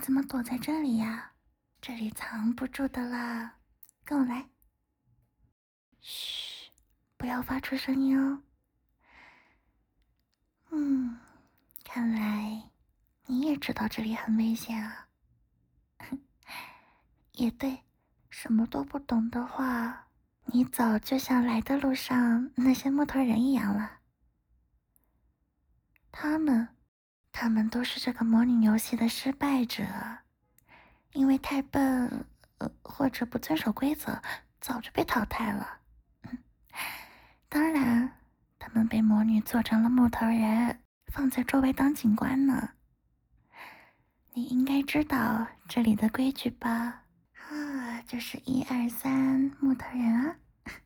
怎么躲在这里呀？这里藏不住的啦，跟我来。嘘，不要发出声音哦。看来你也知道这里很危险啊。也对，什么都不懂的话，你早就像来的路上那些木头人一样了。他们都是这个模拟游戏的失败者，因为太笨，或者不遵守规则，早就被淘汰了。当然，他们被魔女做成了木头人，放在周围当警官呢。你应该知道这里的规矩吧？就是1、2、3，木头人啊！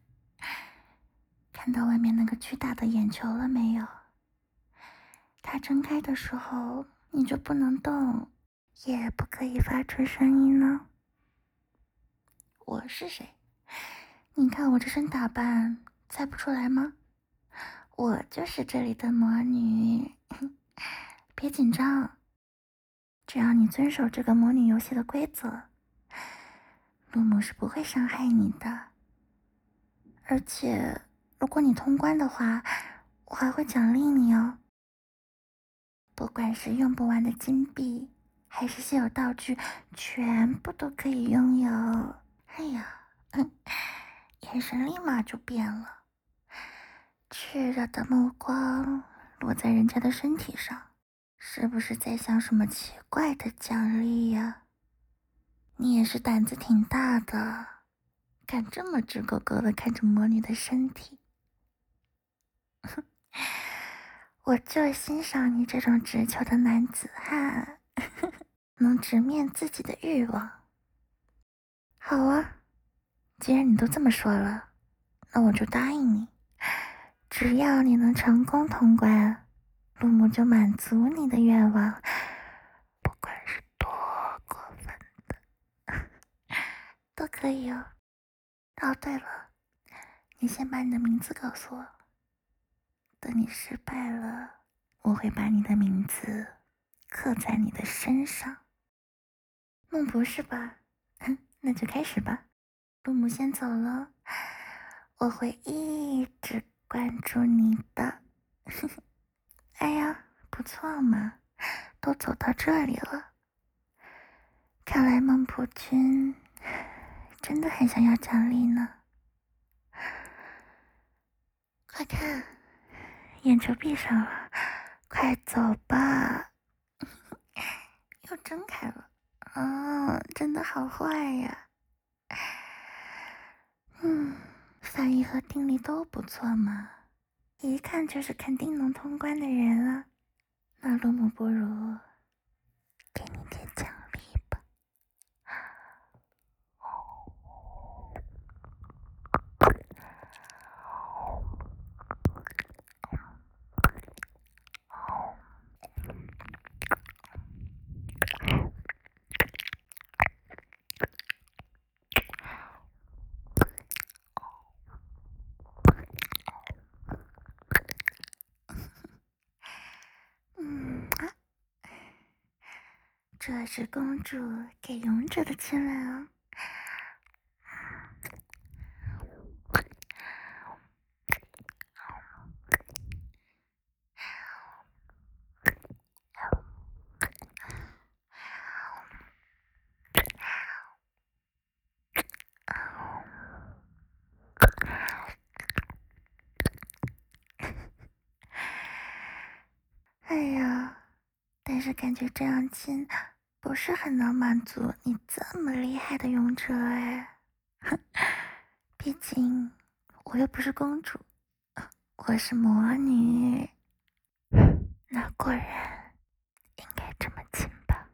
看到外面那个巨大的眼球了没有？它睁开的时候，你就不能动，也不可以发出声音呢。我是谁？你看我这身打扮，猜不出来吗？我就是这里的魔女。别紧张，只要你遵守这个模拟游戏的规则，露姆是不会伤害你的。而且，如果你通关的话，我还会奖励你哦。不管是用不完的金币，还是稀有道具，全部都可以拥有。哎呀，眼神立马就变了，炽热的目光落在人家的身体上，是不是在想什么奇怪的奖励呀？你也是胆子挺大的，敢这么直勾勾的看着魔女的身体。我就欣赏你这种直球的男子汉，能直面自己的欲望。好啊，既然你都这么说了，那我就答应你，只要你能成功通关，露姆就满足你的愿望，不管是多过分的，都可以哦。哦，对了，你先把你的名字告诉我，等你失败了，我会把你的名字刻在你的身上。不是吧？那就开始吧。露姆先走了，我会一直关注你的。哎呀，不错嘛，都走到这里了。看来孟婆君真的很想要奖励呢。快看，眼球闭上了，快走吧。又睁开了，真的好坏呀。翻译和定力都不错嘛，一看就是肯定能通关的人啊。那露姆不如给你点奖励吧。这是公主给勇者的亲吻哦。哎呀，但是感觉这样亲不是很能满足你这么厉害的勇者哎。毕竟我又不是公主，我是魔女。那果然应该这么亲吧。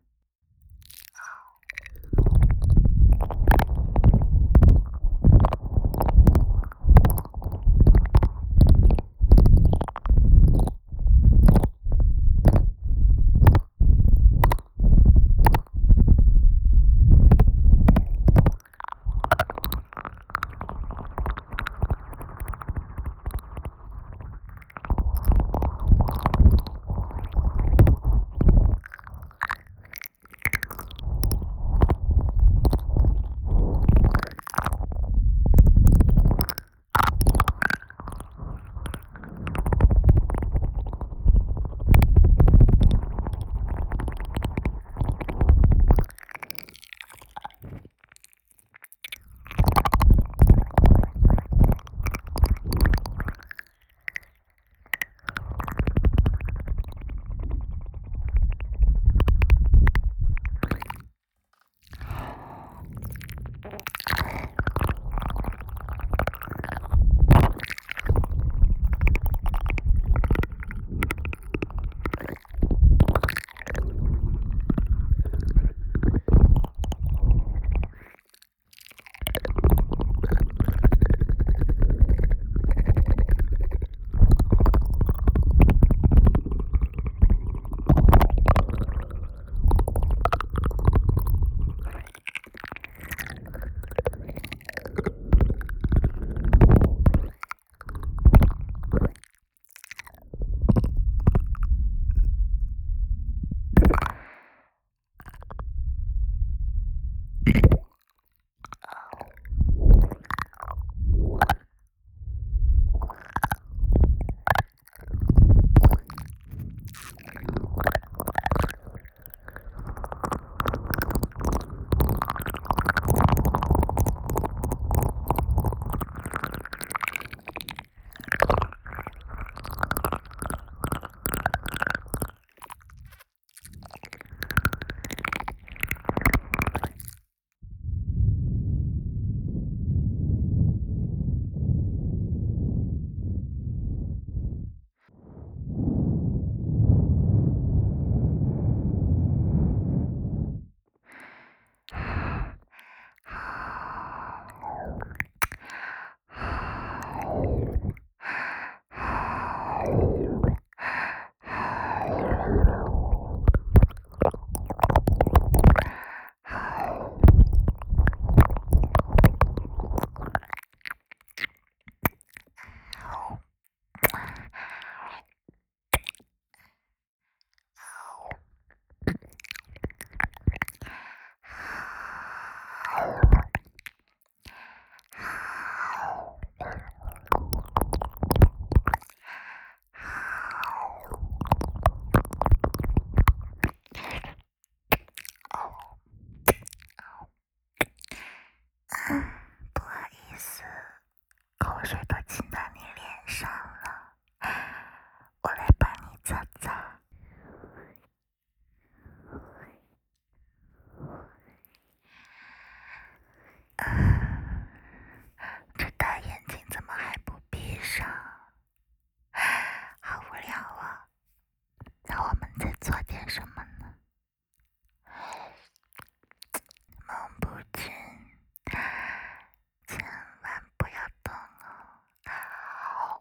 不好意思，口水都浸到你脸上了，我来帮你擦擦。这大眼睛怎么还不闭上？好无聊啊！让我们再做点什么呢？梦不君，千万不要动哦！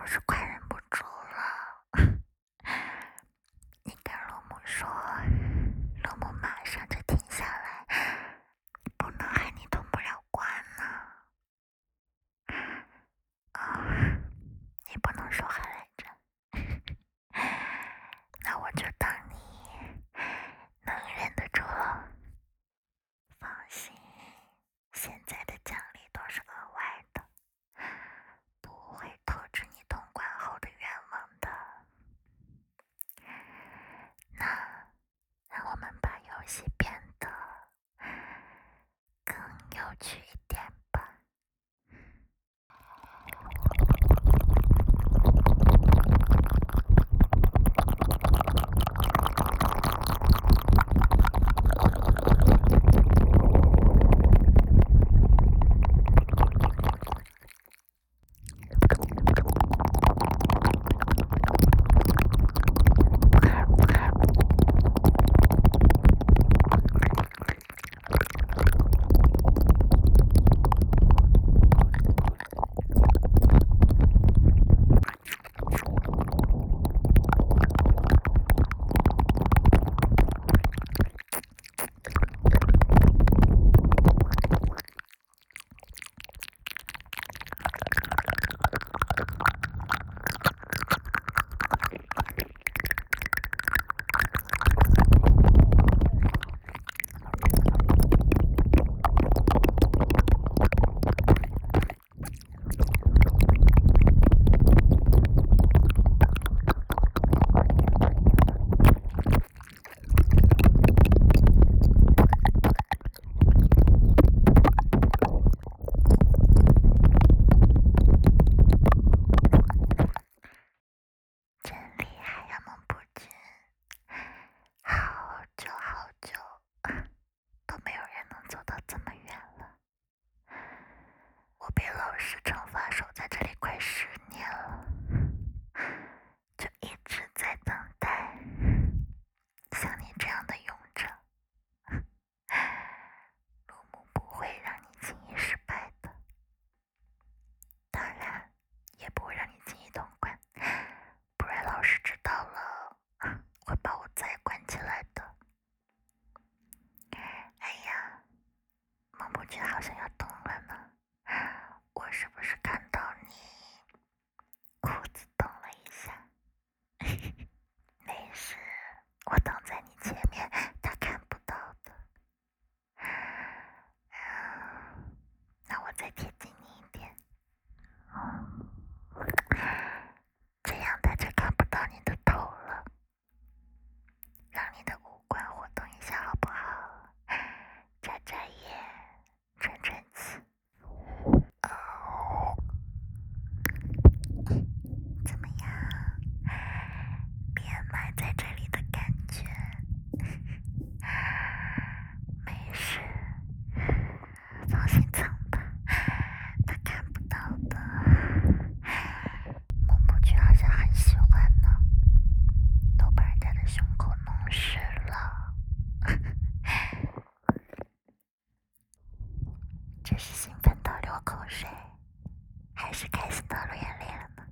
是快忍不住了。你跟陆母说，陆母马上就停下来，不能害你通不了关呢。你不能说话来着。那我就当你能忍得住了。放心，现在的奖励都是额外的，不会透支你通关后的愿望的。那让我们把游戏变得更有趣一点吧。真厉害呀，孟不君！好久好久都没有人能走到这么远了。我被老师惩罚守在这里快10年了，就一直在等待像你这样的勇者。陆母不会让你轻易失败的，当然也不会让你轻易通关，不然老师知道了会把我再关起来的。哎呀，孟不君好像要动了呢，我是不是看到你裤子动了一下？没事，我挡在你前面，他看不到的。那我再贴近你一点，这样他就看不到你的头了。让你的五官活动一下好不好？眨眨眼，喘喘气。怎么样？变埋在这里的感觉？没事，放心藏吧，他看不到的。孟不君好像很喜欢呢，都把人家的胸口弄湿了。这是兴奋到流口水，还是开心到流眼泪了呢？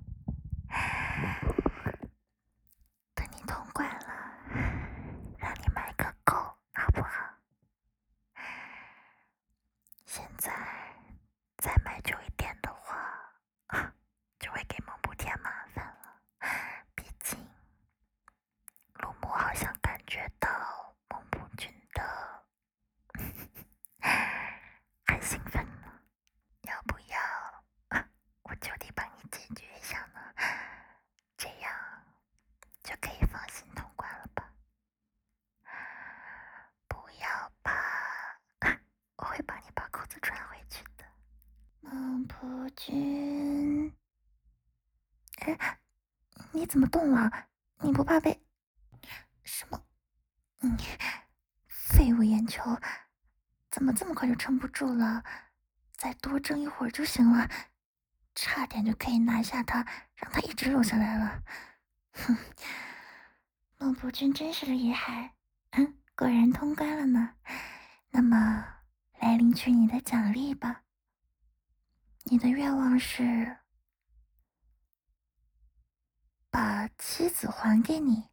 等你通关了，让你买个够，好不好？现在再买久一点的话，就会给孟不添麻烦了。毕竟陆母好像感觉到孟不君的很兴奋呢，要不要我就地帮你解决一下呢？这样就可以放心通关了吧？不要怕，我会帮你把裤子穿回去的。孟不君，你怎么动了？你不怕被什么？废物眼球，怎么这么快就撑不住了？再多争一会儿就行了，差点就可以拿下他，让他一直留下来了。哼，孟不君真是厉害，果然通关了呢。那么，来领取你的奖励吧。你的愿望是把妻子还给你。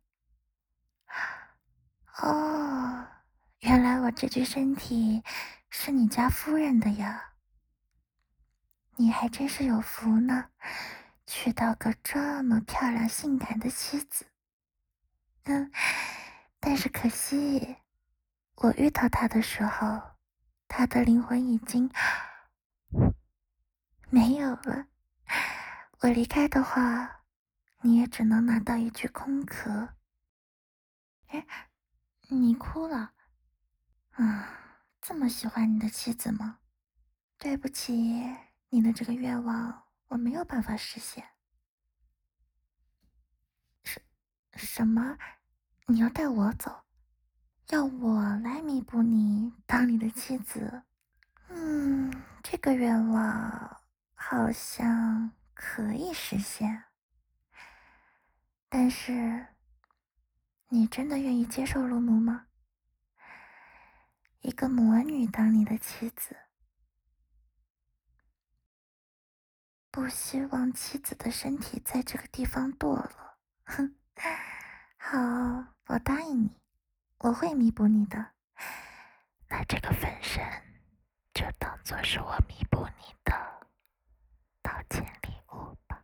哦，原来我这具身体是你家夫人的呀。你还真是有福呢，娶到个这么漂亮性感的妻子。但是可惜，我遇到他的时候，他的灵魂已经没有了。我离开的话，你也只能拿到一具空壳。哎，你哭了？这么喜欢你的妻子吗？对不起，你的这个愿望我没有办法实现。什么？你要带我走？要我来弥补你当你的妻子？这个愿望好像可以实现，但是你真的愿意接受陆奴吗？一个魔女当你的妻子，不希望妻子的身体在这个地方堕落。哼，好，我答应你，我会弥补你的。那这个分身就当做是我弥补你的道歉礼物吧。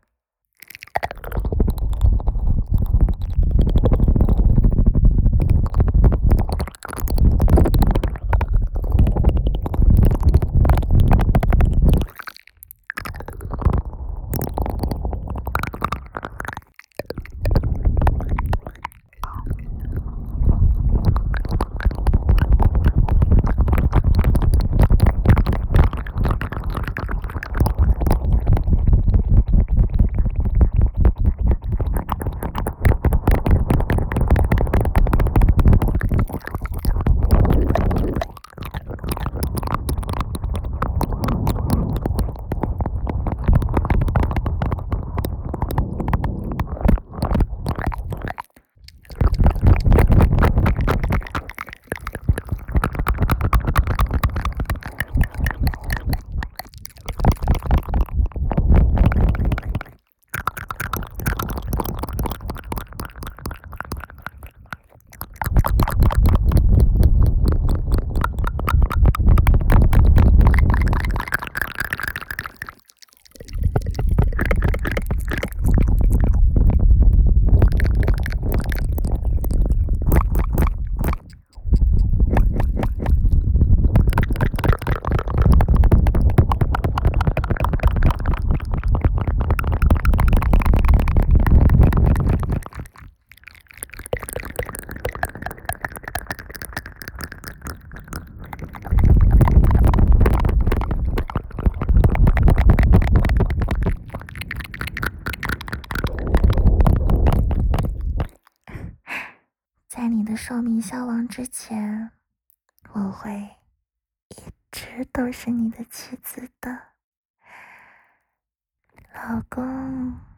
在你的寿命消亡之前，我会一直都是你的妻子的，老公。